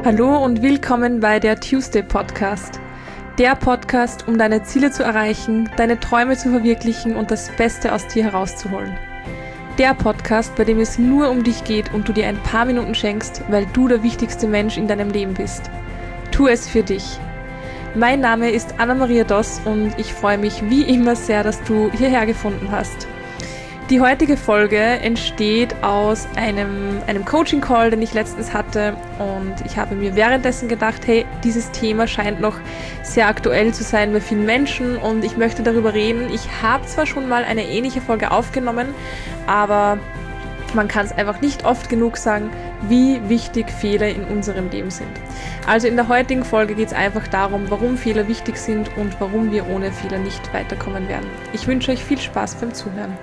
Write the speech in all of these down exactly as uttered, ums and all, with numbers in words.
Hallo und willkommen bei der Tuesday Podcast. Der Podcast, um deine Ziele zu erreichen, deine Träume zu verwirklichen und das Beste aus dir herauszuholen. Der Podcast, bei dem es nur um dich geht und du dir ein paar Minuten schenkst, weil du der wichtigste Mensch in deinem Leben bist. Tu es für dich. Mein Name ist Anna-Maria Doss und ich freue mich wie immer sehr, dass du hierher gefunden hast. Die heutige Folge entsteht aus einem, einem Coaching-Call, den ich letztens hatte, und ich habe mir währenddessen gedacht, hey, dieses Thema scheint noch sehr aktuell zu sein bei vielen Menschen und ich möchte darüber reden. Ich habe zwar schon mal eine ähnliche Folge aufgenommen, aber man kann es einfach nicht oft genug sagen, wie wichtig Fehler in unserem Leben sind. Also in der heutigen Folge geht es einfach darum, warum Fehler wichtig sind und warum wir ohne Fehler nicht weiterkommen werden. Ich wünsche euch viel Spaß beim Zuhören.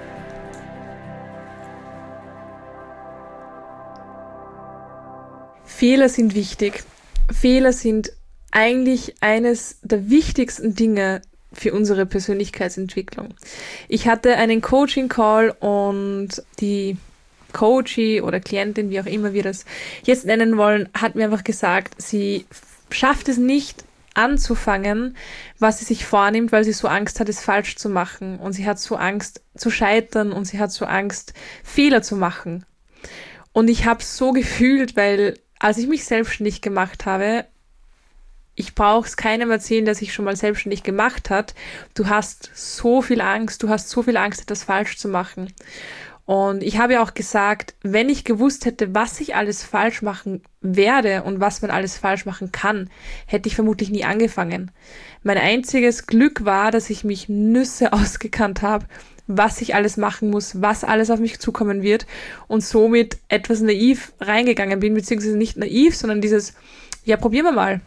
Fehler sind wichtig. Fehler sind eigentlich eines der wichtigsten Dinge für unsere Persönlichkeitsentwicklung. Ich hatte einen Coaching-Call und die Coachie oder Klientin, wie auch immer wir das jetzt nennen wollen, hat mir einfach gesagt, sie schafft es nicht anzufangen, was sie sich vornimmt, weil sie so Angst hat, es falsch zu machen. Und sie hat so Angst zu scheitern und sie hat so Angst, Fehler zu machen. Und ich habe es so gefühlt, weil als ich mich selbstständig gemacht habe, ich brauche es keinem erzählen, der sich schon mal selbstständig gemacht hat, du hast so viel Angst, du hast so viel Angst, etwas falsch zu machen. Und ich habe ja auch gesagt, wenn ich gewusst hätte, was ich alles falsch machen werde und was man alles falsch machen kann, hätte ich vermutlich nie angefangen. Mein einziges Glück war, dass ich mich Nüsse ausgekannt habe, was ich alles machen muss, was alles auf mich zukommen wird und somit etwas naiv reingegangen bin, beziehungsweise nicht naiv, sondern dieses, ja, probieren wir mal.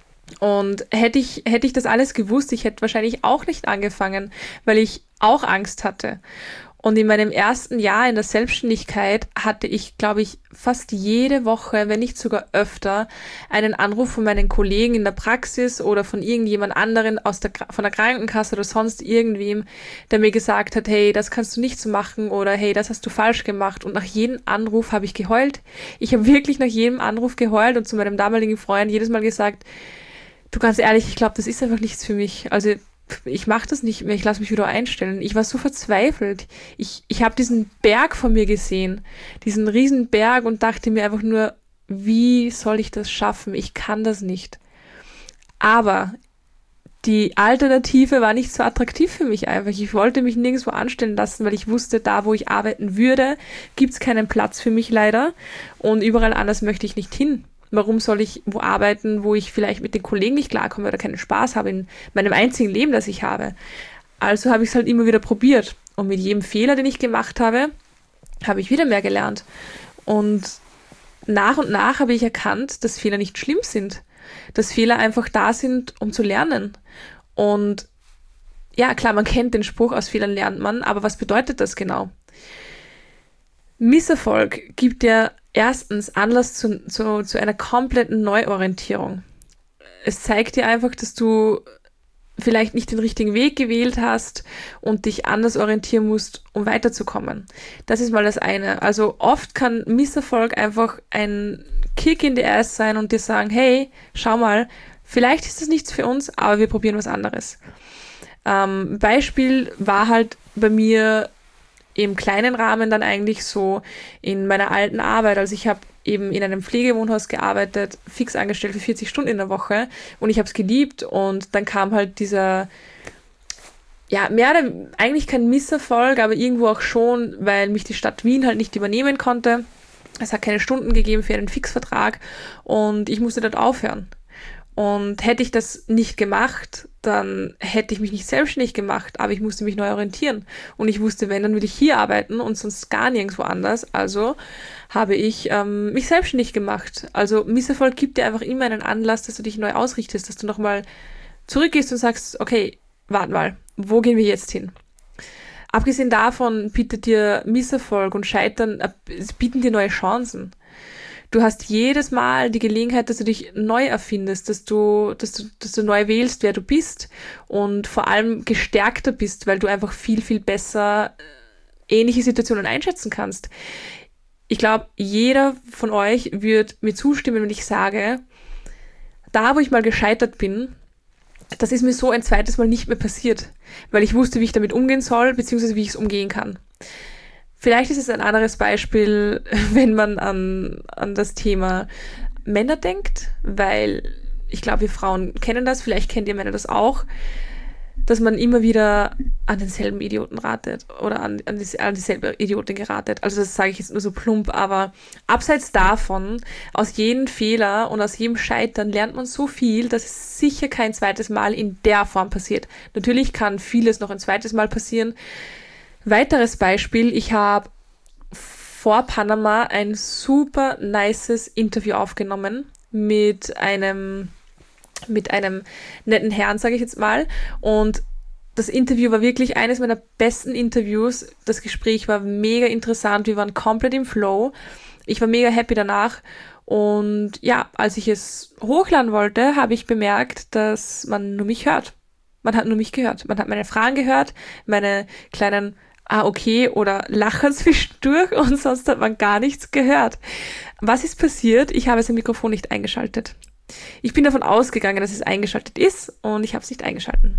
Und hätte ich, hätte ich das alles gewusst, ich hätte wahrscheinlich auch nicht angefangen, weil ich auch Angst hatte. Und in meinem ersten Jahr in der Selbstständigkeit hatte ich, glaube ich, fast jede Woche, wenn nicht sogar öfter, einen Anruf von meinen Kollegen in der Praxis oder von irgendjemand anderen aus der, von der Krankenkasse oder sonst irgendwem, der mir gesagt hat, hey, das kannst du nicht so machen oder hey, das hast du falsch gemacht. Und nach jedem Anruf habe ich geheult. Ich habe wirklich nach jedem Anruf geheult und zu meinem damaligen Freund jedes Mal gesagt, du, ganz ehrlich, ich glaube, das ist einfach nichts für mich. Also ich mache das nicht mehr, ich lasse mich wieder einstellen. Ich war so verzweifelt. Ich, ich habe diesen Berg vor mir gesehen, diesen riesen Berg und dachte mir einfach nur, wie soll ich das schaffen? Ich kann das nicht. Aber die Alternative war nicht so attraktiv für mich einfach. Ich wollte mich nirgendwo anstellen lassen, weil ich wusste, da wo ich arbeiten würde, gibt's keinen Platz für mich leider und überall anders möchte ich nicht hin. Warum soll ich wo arbeiten, wo ich vielleicht mit den Kollegen nicht klarkomme oder keinen Spaß habe in meinem einzigen Leben, das ich habe? Also habe ich es halt immer wieder probiert. Und mit jedem Fehler, den ich gemacht habe, habe ich wieder mehr gelernt. Und nach und nach habe ich erkannt, dass Fehler nicht schlimm sind. Dass Fehler einfach da sind, um zu lernen. Und ja, klar, man kennt den Spruch, aus Fehlern lernt man, aber was bedeutet das genau? Misserfolg gibt ja erstens Anlass zu, zu, zu einer kompletten Neuorientierung. Es zeigt dir einfach, dass du vielleicht nicht den richtigen Weg gewählt hast und dich anders orientieren musst, um weiterzukommen. Das ist mal das eine. Also oft kann Misserfolg einfach ein Kick in the ass sein und dir sagen, hey, schau mal, vielleicht ist das nichts für uns, aber wir probieren was anderes. Ähm, Beispiel war halt bei mir im kleinen Rahmen dann eigentlich so in meiner alten Arbeit. Also ich habe eben in einem Pflegewohnhaus gearbeitet, fix angestellt für vierzig Stunden in der Woche und ich habe es geliebt und dann kam halt dieser, ja, mehr oder eigentlich kein Misserfolg, aber irgendwo auch schon, weil mich die Stadt Wien halt nicht übernehmen konnte. Es hat keine Stunden gegeben für einen Fixvertrag und ich musste dort aufhören. Und hätte ich das nicht gemacht, dann hätte ich mich nicht selbstständig gemacht, aber ich musste mich neu orientieren. Und ich wusste, wenn, dann will ich hier arbeiten und sonst gar nirgendwo anders. Also habe ich ähm, mich selbstständig gemacht. Also Misserfolg gibt dir einfach immer einen Anlass, dass du dich neu ausrichtest, dass du nochmal zurückgehst und sagst, okay, warte mal, wo gehen wir jetzt hin? Abgesehen davon bietet dir Misserfolg und Scheitern, äh, bieten dir neue Chancen. Du hast jedes Mal die Gelegenheit, dass du dich neu erfindest, dass du, dass du, dass du neu wählst, wer du bist und vor allem gestärkter bist, weil du einfach viel, viel besser ähnliche Situationen einschätzen kannst. Ich glaube, jeder von euch wird mir zustimmen, wenn ich sage, da, wo ich mal gescheitert bin, das ist mir so ein zweites Mal nicht mehr passiert, weil ich wusste, wie ich damit umgehen soll, beziehungsweise wie ich es umgehen kann. Vielleicht ist es ein anderes Beispiel, wenn man an, an das Thema Männer denkt, weil ich glaube, wir Frauen kennen das, vielleicht kennt ihr Männer das auch, dass man immer wieder an denselben Idioten ratet oder an, an, die, an dieselbe Idiotin geratet. Also das sage ich jetzt nur so plump, aber abseits davon, aus jedem Fehler und aus jedem Scheitern lernt man so viel, dass es sicher kein zweites Mal in der Form passiert. Natürlich kann vieles noch ein zweites Mal passieren. Weiteres Beispiel, ich habe vor Panama ein super nices Interview aufgenommen mit einem mit einem netten Herrn, sage ich jetzt mal. Und das Interview war wirklich eines meiner besten Interviews. Das Gespräch war mega interessant. Wir waren komplett im Flow. Ich war mega happy danach. Und ja, als ich es hochladen wollte, habe ich bemerkt, dass man nur mich hört. Man hat nur mich gehört. Man hat meine Fragen gehört, meine kleinen ah, okay oder Lacher zwischendurch und sonst hat man gar nichts gehört. Was ist passiert? Ich habe sein Mikrofon nicht eingeschaltet. Ich bin davon ausgegangen, dass es eingeschaltet ist und ich habe es nicht eingeschalten.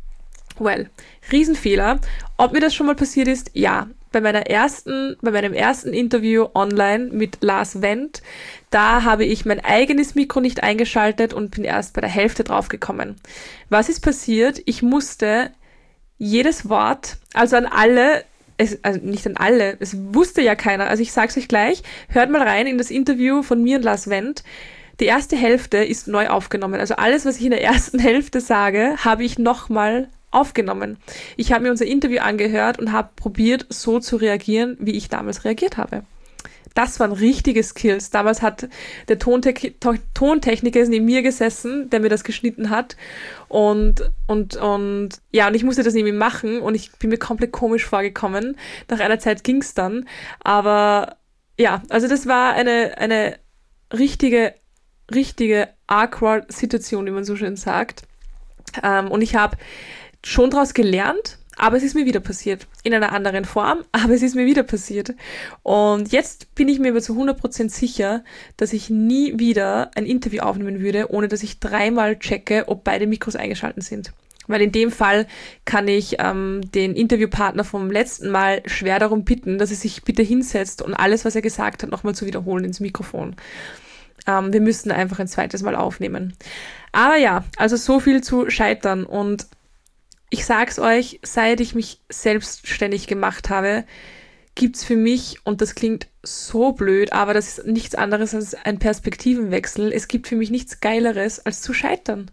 Well, Riesenfehler. Ob mir das schon mal passiert ist? Ja. Bei meiner ersten, bei meinem ersten Interview online mit Lars Wendt, da habe ich mein eigenes Mikro nicht eingeschaltet und bin erst bei der Hälfte draufgekommen. Was ist passiert? Ich musste jedes Wort, also an alle, es, also nicht an alle, es wusste ja keiner, also ich sag's euch gleich, hört mal rein in das Interview von mir und Lars Wendt. Die erste Hälfte ist neu aufgenommen. Also alles, was ich in der ersten Hälfte sage, habe ich nochmal aufgenommen. Ich habe mir unser Interview angehört und habe probiert, so zu reagieren, wie ich damals reagiert habe. Das waren richtige Skills. Damals hat der Tontech- Tontechniker neben mir gesessen, der mir das geschnitten hat. Und, und, und, ja, und ich musste das neben ihm machen und ich bin mir komplett komisch vorgekommen. Nach einer Zeit ging's dann. Aber, ja, also das war eine, eine richtige richtige awkward Situation, wie man so schön sagt. Ähm, und ich habe schon daraus gelernt, aber es ist mir wieder passiert. In einer anderen Form, aber es ist mir wieder passiert. Und jetzt bin ich mir aber zu hundert Prozent sicher, dass ich nie wieder ein Interview aufnehmen würde, ohne dass ich dreimal checke, ob beide Mikros eingeschaltet sind. Weil in dem Fall kann ich ähm, den Interviewpartner vom letzten Mal schwer darum bitten, dass er sich bitte hinsetzt und alles, was er gesagt hat, nochmal zu wiederholen ins Mikrofon. Ähm, wir müssten einfach ein zweites Mal aufnehmen. Aber ja, also so viel zu Scheitern. Und ich sag's euch, seit ich mich selbstständig gemacht habe, gibt's für mich, und das klingt so blöd, aber das ist nichts anderes als ein Perspektivenwechsel. Es gibt für mich nichts Geileres, als zu scheitern.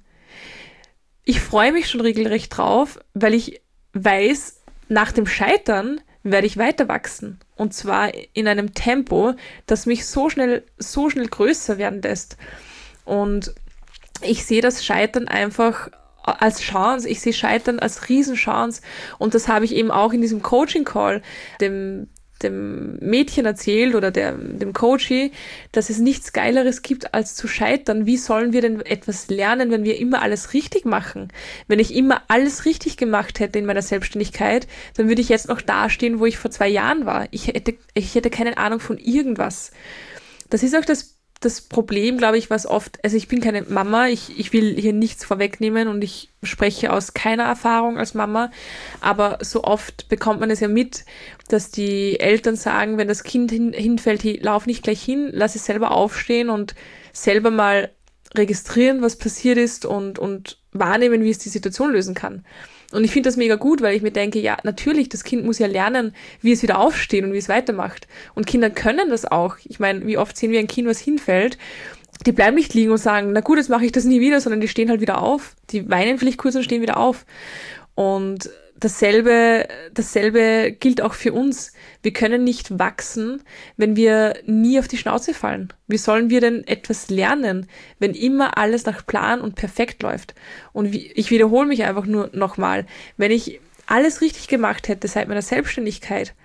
Ich freue mich schon regelrecht drauf, weil ich weiß, nach dem Scheitern werde ich weiter wachsen. Und zwar in einem Tempo, das mich so schnell, so schnell größer werden lässt. Und ich sehe das Scheitern einfach als Chance. Ich sehe Scheitern als Riesenchance. Und das habe ich eben auch in diesem Coaching-Call dem, dem Mädchen erzählt oder der, dem Coachie, dass es nichts Geileres gibt, als zu scheitern. Wie sollen wir denn etwas lernen, wenn wir immer alles richtig machen? Wenn ich immer alles richtig gemacht hätte in meiner Selbstständigkeit, dann würde ich jetzt noch dastehen, wo ich vor zwei Jahren war. Ich hätte, ich hätte keine Ahnung von irgendwas. Das ist auch das Das Problem, glaube ich, was oft, also ich bin keine Mama, ich, ich will hier nichts vorwegnehmen und ich spreche aus keiner Erfahrung als Mama, aber so oft bekommt man es ja mit, dass die Eltern sagen, wenn das Kind hin, hinfällt, hey, lauf nicht gleich hin, lass es selber aufstehen und selber mal registrieren, was passiert ist und, und wahrnehmen, wie es die Situation lösen kann. Und ich finde das mega gut, weil ich mir denke, ja, natürlich, das Kind muss ja lernen, wie es wieder aufsteht und wie es weitermacht. Und Kinder können das auch. Ich meine, wie oft sehen wir ein Kind, was hinfällt, die bleiben nicht liegen und sagen, na gut, jetzt mache ich das nie wieder, sondern die stehen halt wieder auf. Die weinen vielleicht kurz und stehen wieder auf. Und dasselbe, dasselbe gilt auch für uns. Wir können nicht wachsen, wenn wir nie auf die Schnauze fallen. Wie sollen wir denn etwas lernen, wenn immer alles nach Plan und perfekt läuft? Und wie, ich wiederhole mich einfach nur nochmal. Wenn ich alles richtig gemacht hätte seit meiner Selbstständigkeit,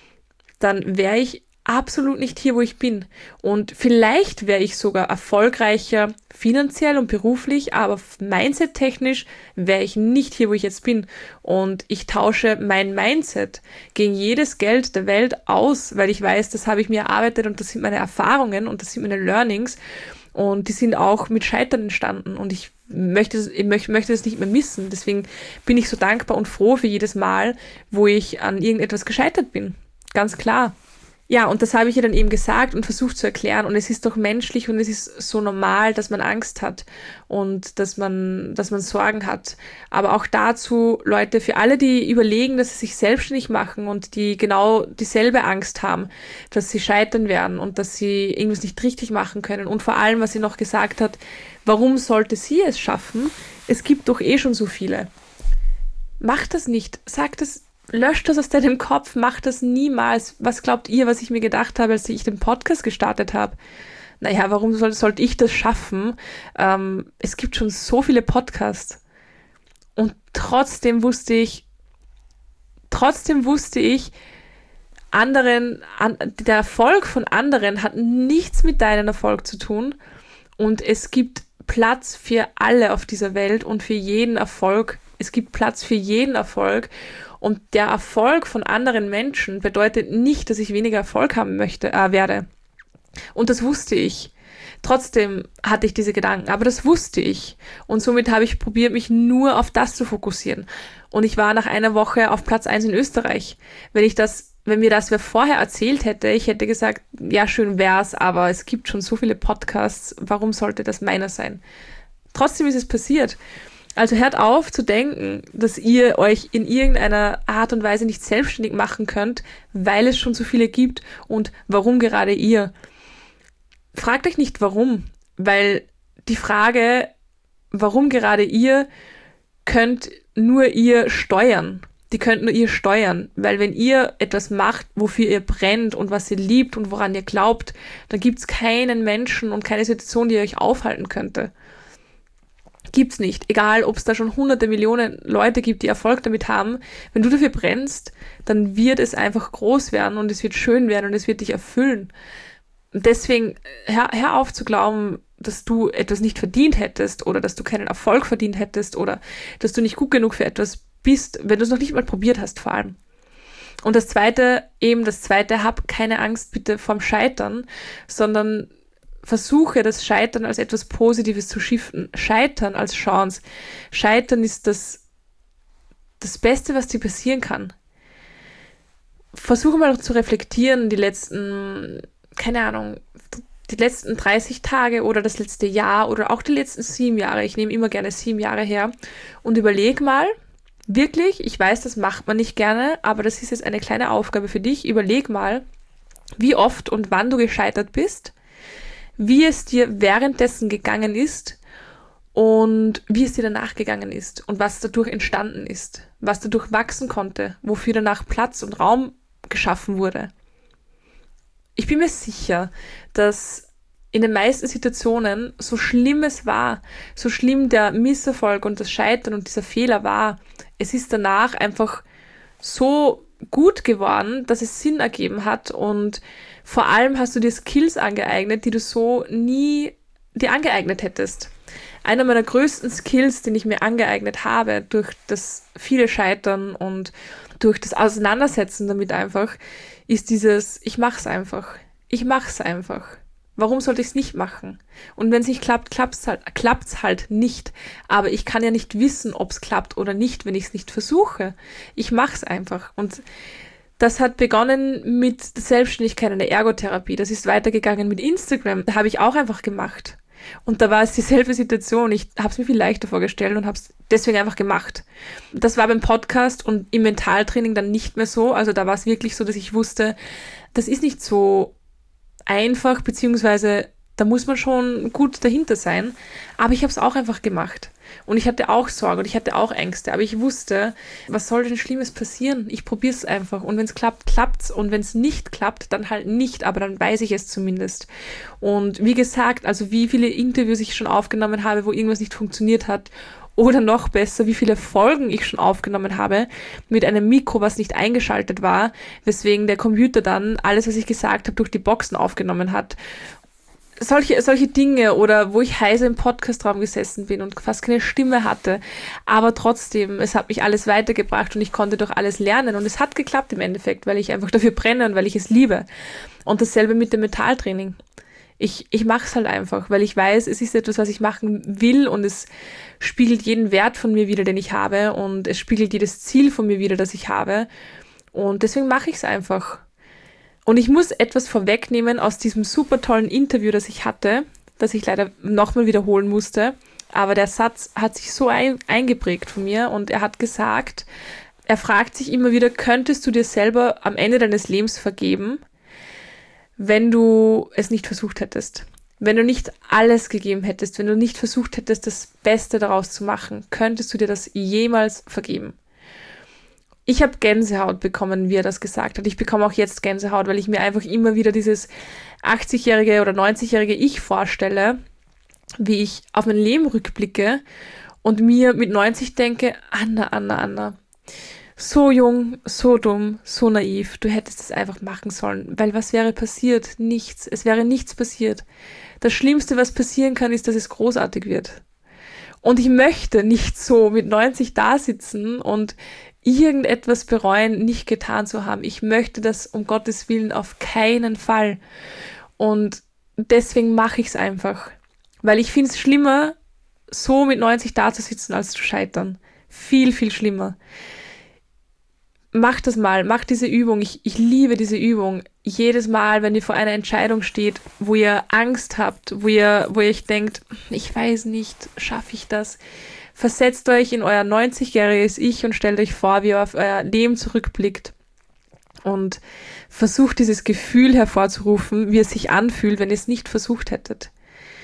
dann wäre ich absolut nicht hier, wo ich bin. Und vielleicht wäre ich sogar erfolgreicher finanziell und beruflich, aber mindset-technisch wäre ich nicht hier, wo ich jetzt bin. Und ich tausche mein Mindset gegen jedes Geld der Welt aus, weil ich weiß, das habe ich mir erarbeitet und das sind meine Erfahrungen und das sind meine Learnings. Und die sind auch mit Scheitern entstanden. Und ich möchte, ich möchte, möchte das nicht mehr missen. Deswegen bin ich so dankbar und froh für jedes Mal, wo ich an irgendetwas gescheitert bin. Ganz klar. Ja, und das habe ich ihr dann eben gesagt und versucht zu erklären. Und es ist doch menschlich und es ist so normal, dass man Angst hat und dass man, dass man Sorgen hat. Aber auch dazu, Leute, für alle, die überlegen, dass sie sich selbstständig machen und die genau dieselbe Angst haben, dass sie scheitern werden und dass sie irgendwas nicht richtig machen können. Und vor allem, was sie noch gesagt hat, warum sollte sie es schaffen? Es gibt doch eh schon so viele. Mach das nicht. Sag das. Löscht das aus deinem Kopf, mach das niemals. Was glaubt ihr, was ich mir gedacht habe, als ich den Podcast gestartet habe? Naja, warum soll, sollte ich das schaffen? Ähm, es gibt schon so viele Podcasts. Und trotzdem wusste ich, trotzdem wusste ich, anderen, an, der Erfolg von anderen hat nichts mit deinem Erfolg zu tun. Und es gibt Platz für alle auf dieser Welt und für jeden Erfolg. Es gibt Platz für jeden Erfolg. Und der Erfolg von anderen Menschen bedeutet nicht, dass ich weniger Erfolg haben möchte, äh, werde. Und das wusste ich. Trotzdem hatte ich diese Gedanken, aber das wusste ich. Und somit habe ich probiert, mich nur auf das zu fokussieren. Und ich war nach einer Woche auf Platz eins in Österreich. Wenn ich das, wenn mir das wer vorher erzählt hätte, ich hätte gesagt, ja, schön wär's, aber es gibt schon so viele Podcasts, warum sollte das meiner sein? Trotzdem ist es passiert. Also hört auf zu denken, dass ihr euch in irgendeiner Art und Weise nicht selbstständig machen könnt, weil es schon so viele gibt und warum gerade ihr. Fragt euch nicht warum, weil die Frage, warum gerade ihr, könnt nur ihr steuern. Die könnt nur ihr steuern, weil wenn ihr etwas macht, wofür ihr brennt und was ihr liebt und woran ihr glaubt, dann gibt's keinen Menschen und keine Situation, die euch aufhalten könnte. Gibt's nicht. Egal, ob es da schon hunderte Millionen Leute gibt, die Erfolg damit haben. Wenn du dafür brennst, dann wird es einfach groß werden und es wird schön werden und es wird dich erfüllen. Und deswegen, hör, hör auf zu glauben, dass du etwas nicht verdient hättest oder dass du keinen Erfolg verdient hättest oder dass du nicht gut genug für etwas bist, wenn du es noch nicht mal probiert hast, vor allem. Und das Zweite, eben das Zweite, hab keine Angst bitte vorm Scheitern, sondern versuche das Scheitern als etwas Positives zu shiften. Scheitern als Chance. Scheitern ist das, das Beste, was dir passieren kann. Versuche mal zu reflektieren, die letzten, keine Ahnung, die letzten dreißig Tage oder das letzte Jahr oder auch die letzten sieben Jahre. Ich nehme immer gerne sieben Jahre her und überleg mal, wirklich, ich weiß, das macht man nicht gerne, aber das ist jetzt eine kleine Aufgabe für dich. Überleg mal, wie oft und wann du gescheitert bist, wie es dir währenddessen gegangen ist und wie es dir danach gegangen ist und was dadurch entstanden ist, was dadurch wachsen konnte, wofür danach Platz und Raum geschaffen wurde. Ich bin mir sicher, dass in den meisten Situationen, so schlimm es war, so schlimm der Misserfolg und das Scheitern und dieser Fehler war, es ist danach einfach so gut geworden, dass es Sinn ergeben hat und vor allem hast du dir Skills angeeignet, die du so nie dir angeeignet hättest. Einer meiner größten Skills, den ich mir angeeignet habe durch das viele Scheitern und durch das Auseinandersetzen damit einfach, ist dieses, ich mach's einfach. Ich mach's einfach. Warum sollte ich es nicht machen? Und wenn es nicht klappt, klappt's halt, klappt's halt nicht. Aber ich kann ja nicht wissen, ob es klappt oder nicht, wenn ich es nicht versuche. Ich mach's einfach. Und das hat begonnen mit der Selbstständigkeit und der Ergotherapie. Das ist weitergegangen mit Instagram. Da habe ich auch einfach gemacht. Und da war es dieselbe Situation. Ich habe es mir viel leichter vorgestellt und habe es deswegen einfach gemacht. Das war beim Podcast und im Mentaltraining dann nicht mehr so. Also da war es wirklich so, dass ich wusste, das ist nicht so einfach, beziehungsweise da muss man schon gut dahinter sein. Aber ich habe es auch einfach gemacht. Und ich hatte auch Sorge und ich hatte auch Ängste. Aber ich wusste, was soll denn Schlimmes passieren? Ich probiere es einfach. Und wenn es klappt, klappt's. Und wenn es nicht klappt, dann halt nicht. Aber dann weiß ich es zumindest. Und wie gesagt, also wie viele Interviews ich schon aufgenommen habe, wo irgendwas nicht funktioniert hat. Oder noch besser, wie viele Folgen ich schon aufgenommen habe mit einem Mikro, was nicht eingeschaltet war, weswegen der Computer dann alles, was ich gesagt habe, durch die Boxen aufgenommen hat. Solche, solche Dinge oder wo ich heiser im Podcastraum gesessen bin und fast keine Stimme hatte, aber trotzdem, es hat mich alles weitergebracht und ich konnte durch alles lernen und es hat geklappt im Endeffekt, weil ich einfach dafür brenne und weil ich es liebe. Und dasselbe mit dem Mentaltraining. Ich, ich mache es halt einfach, weil ich weiß, es ist etwas, was ich machen will und es spiegelt jeden Wert von mir wider, den ich habe und es spiegelt jedes Ziel von mir wider, das ich habe und deswegen mache ich es einfach. Und ich muss etwas vorwegnehmen aus diesem super tollen Interview, das ich hatte, das ich leider nochmal wiederholen musste, aber der Satz hat sich so ein, eingeprägt von mir und er hat gesagt, er fragt sich immer wieder, könntest du dir selber am Ende deines Lebens vergeben, wenn du es nicht versucht hättest, wenn du nicht alles gegeben hättest, wenn du nicht versucht hättest, das Beste daraus zu machen, könntest du dir das jemals vergeben? Ich habe Gänsehaut bekommen, wie er das gesagt hat. Ich bekomme auch jetzt Gänsehaut, weil ich mir einfach immer wieder dieses achtzigjährige oder neunzigjährige Ich vorstelle, wie ich auf mein Leben rückblicke und mir mit neunzig denke, Anna, Anna, Anna, so jung, so dumm, so naiv, du hättest es einfach machen sollen, weil was wäre passiert? Nichts. Es wäre nichts passiert. Das Schlimmste, was passieren kann, ist, dass es großartig wird. Und ich möchte nicht so mit neunzig da sitzen und irgendetwas bereuen, nicht getan zu haben. Ich möchte das um Gottes Willen auf keinen Fall. Und deswegen mache ich es einfach. Weil ich finde es schlimmer, so mit neunzig da zu sitzen, als zu scheitern. Viel, viel schlimmer. Macht das mal, macht diese Übung. Ich, ich liebe diese Übung. Jedes Mal, wenn ihr vor einer Entscheidung steht, wo ihr Angst habt, wo ihr, wo ihr euch denkt, ich weiß nicht, schaffe ich das? Versetzt euch in euer neunzigjähriges Ich und stellt euch vor, wie ihr auf euer Leben zurückblickt und versucht dieses Gefühl hervorzurufen, wie es sich anfühlt, wenn ihr es nicht versucht hättet.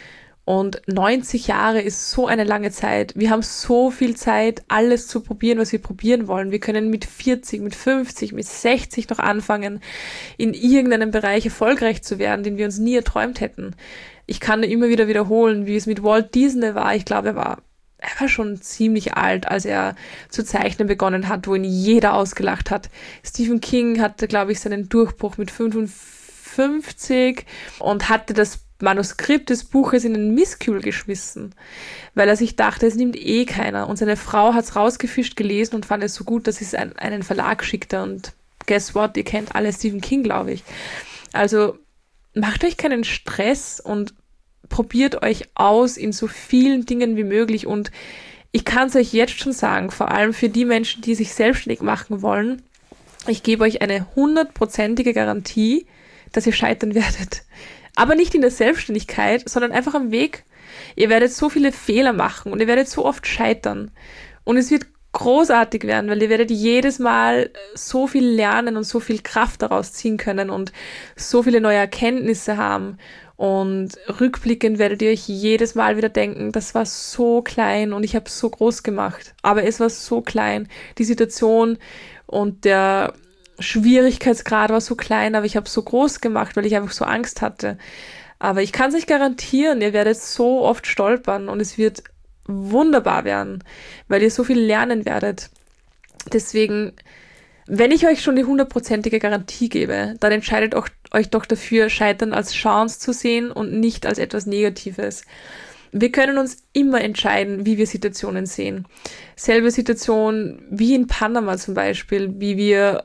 Und neunzig Jahre ist so eine lange Zeit. Wir haben so viel Zeit, alles zu probieren, was wir probieren wollen. Wir können mit vierzig, mit fünfzig, mit sechzig noch anfangen, in irgendeinem Bereich erfolgreich zu werden, den wir uns nie erträumt hätten. Ich kann immer wieder wiederholen, wie es mit Walt Disney war. Ich glaube, er war, er war schon ziemlich alt, als er zu zeichnen begonnen hat, wo ihn jeder ausgelacht hat. Stephen King hatte, glaube ich, seinen Durchbruch mit fünfundfünfzig und hatte das Manuskript des Buches in den Mistkübel geschmissen, weil er sich dachte, es nimmt eh keiner. Und seine Frau hat es rausgefischt, gelesen und fand es so gut, dass sie es an einen Verlag schickte. Und guess what, ihr kennt alle Stephen King, glaube ich. Also macht euch keinen Stress und probiert euch aus in so vielen Dingen wie möglich. Und ich kann es euch jetzt schon sagen, vor allem für die Menschen, die sich selbstständig machen wollen, ich gebe euch eine hundertprozentige Garantie, dass ihr scheitern werdet. Aber nicht in der Selbstständigkeit, sondern einfach am Weg. Ihr werdet so viele Fehler machen und ihr werdet so oft scheitern. Und es wird großartig werden, weil ihr werdet jedes Mal so viel lernen und so viel Kraft daraus ziehen können und so viele neue Erkenntnisse haben. Und rückblickend werdet ihr euch jedes Mal wieder denken, das war so klein und ich habe es so groß gemacht. Aber es war so klein. Die Situation und der Schwierigkeitsgrad war so klein, aber ich habe es so groß gemacht, weil ich einfach so Angst hatte. Aber ich kann es euch garantieren, ihr werdet so oft stolpern und es wird wunderbar werden, weil ihr so viel lernen werdet. Deswegen, wenn ich euch schon die hundertprozentige Garantie gebe, dann entscheidet auch, euch doch dafür, Scheitern als Chance zu sehen und nicht als etwas Negatives. Wir können uns immer entscheiden, wie wir Situationen sehen. Selbe Situation wie in Panama zum Beispiel, wie wir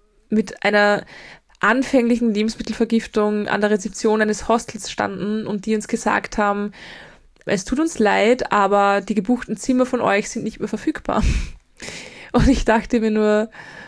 mit einer anfänglichen Lebensmittelvergiftung an der Rezeption eines Hostels standen und die uns gesagt haben, es tut uns leid, aber die gebuchten Zimmer von euch sind nicht mehr verfügbar. Und ich dachte mir nur,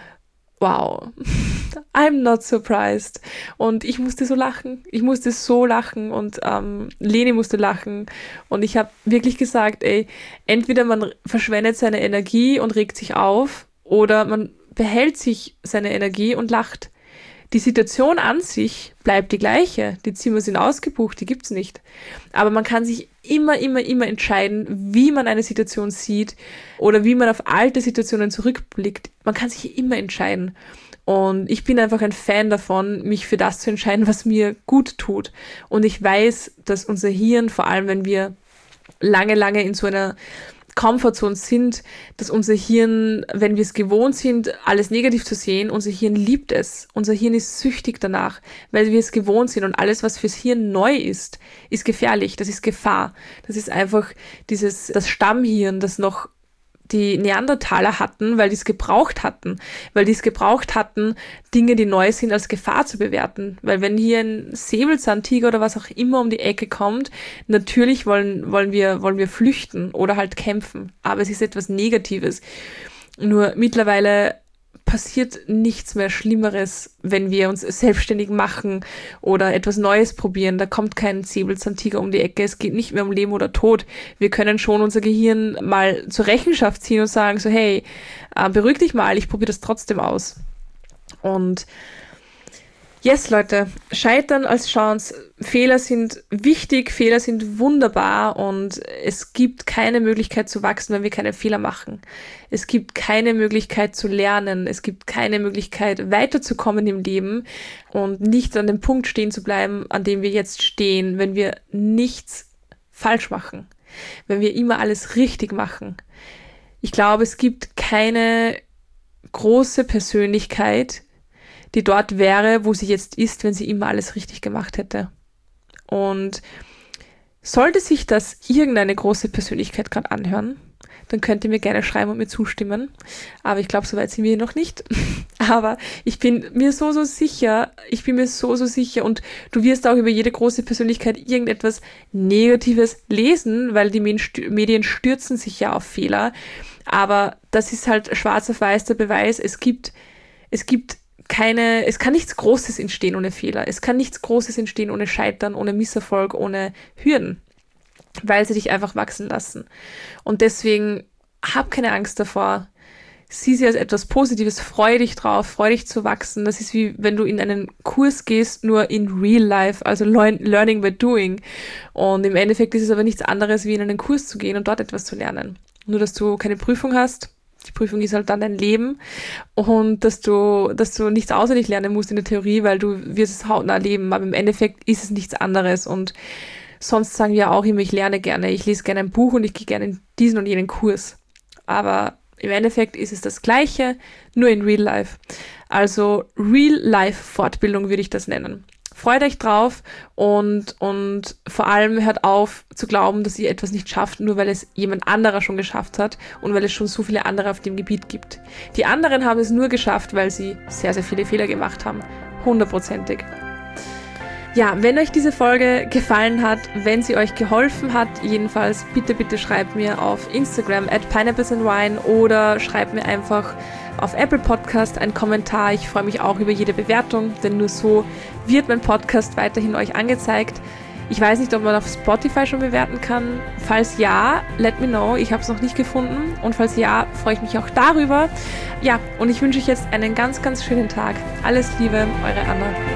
wow, I'm not surprised. Und ich musste so lachen. Ich musste so lachen und ähm, Leni musste lachen. Und ich habe wirklich gesagt, ey, entweder man verschwendet seine Energie und regt sich auf oder man behält sich seine Energie und lacht. Die Situation an sich bleibt die gleiche. Die Zimmer sind ausgebucht, die gibt's nicht. Aber man kann sich immer, immer, immer entscheiden, wie man eine Situation sieht oder wie man auf alte Situationen zurückblickt. Man kann sich immer entscheiden. Und ich bin einfach ein Fan davon, mich für das zu entscheiden, was mir gut tut. Und ich weiß, dass unser Hirn, vor allem wenn wir lange, lange in so einer Comfortzone sind, dass unser Hirn, wenn wir es gewohnt sind, alles negativ zu sehen, unser Hirn liebt es. Unser Hirn ist süchtig danach, weil wir es gewohnt sind und alles, was fürs Hirn neu ist, ist gefährlich, das ist Gefahr. Das ist einfach dieses, das Stammhirn, das noch die Neandertaler hatten, weil die es gebraucht hatten, weil die es gebraucht hatten, Dinge, die neu sind, als Gefahr zu bewerten. Weil wenn hier ein Säbelzahntiger oder was auch immer um die Ecke kommt, natürlich wollen, wollen wir, wollen wir flüchten oder halt kämpfen. Aber es ist etwas Negatives. Nur mittlerweile passiert nichts mehr Schlimmeres, wenn wir uns selbstständig machen oder etwas Neues probieren. Da kommt kein Säbelzahntiger um die Ecke. Es geht nicht mehr um Leben oder Tod. Wir können schon unser Gehirn mal zur Rechenschaft ziehen und sagen so, hey, äh, beruhig dich mal, ich probiere das trotzdem aus. Und yes, Leute, Scheitern als Chance. Fehler sind wichtig, Fehler sind wunderbar und es gibt keine Möglichkeit zu wachsen, wenn wir keine Fehler machen. Es gibt keine Möglichkeit zu lernen, es gibt keine Möglichkeit weiterzukommen im Leben und nicht an dem Punkt stehen zu bleiben, an dem wir jetzt stehen, wenn wir nichts falsch machen, wenn wir immer alles richtig machen. Ich glaube, es gibt keine große Persönlichkeit, die dort wäre, wo sie jetzt ist, wenn sie immer alles richtig gemacht hätte. Und sollte sich das irgendeine große Persönlichkeit gerade anhören, dann könnt ihr mir gerne schreiben und mir zustimmen. Aber ich glaube, so weit sind wir noch nicht. Aber ich bin mir so, so sicher, ich bin mir so, so sicher und du wirst auch über jede große Persönlichkeit irgendetwas Negatives lesen, weil die Medien stürzen sich ja auf Fehler. Aber das ist halt schwarz auf weiß der Beweis. Es gibt, es gibt keine, es kann nichts Großes entstehen ohne Fehler. Es kann nichts Großes entstehen ohne Scheitern, ohne Misserfolg, ohne Hürden, weil sie dich einfach wachsen lassen. Und deswegen hab keine Angst davor. Sieh sie als etwas Positives, freu dich drauf, freu dich zu wachsen. Das ist wie wenn du in einen Kurs gehst, nur in real life, also learning by doing. Und im Endeffekt ist es aber nichts anderes, wie in einen Kurs zu gehen und dort etwas zu lernen. Nur, dass du keine Prüfung hast. Die Prüfung ist halt dann dein Leben und dass du, dass du nichts auswendig lernen musst in der Theorie, weil du wirst es hautnah erleben, aber im Endeffekt ist es nichts anderes und sonst sagen wir auch immer, ich lerne gerne, ich lese gerne ein Buch und ich gehe gerne in diesen und jenen Kurs. Aber im Endeffekt ist es das Gleiche, nur in Real Life. Also Real Life Fortbildung würde ich das nennen. Freut euch drauf und, und vor allem hört auf zu glauben, dass ihr etwas nicht schafft, nur weil es jemand anderer schon geschafft hat und weil es schon so viele andere auf dem Gebiet gibt. Die anderen haben es nur geschafft, weil sie sehr, sehr viele Fehler gemacht haben. Hundertprozentig. Ja, wenn euch diese Folge gefallen hat, wenn sie euch geholfen hat, jedenfalls bitte, bitte schreibt mir auf Instagram at pineapplesandwine oder schreibt mir einfach auf Apple Podcast einen Kommentar. Ich freue mich auch über jede Bewertung, denn nur so wird mein Podcast weiterhin euch angezeigt. Ich weiß nicht, ob man auf Spotify schon bewerten kann. Falls ja, let me know. Ich habe es noch nicht gefunden. Und falls ja, freue ich mich auch darüber. Ja, und ich wünsche euch jetzt einen ganz, ganz schönen Tag. Alles Liebe, eure Anna.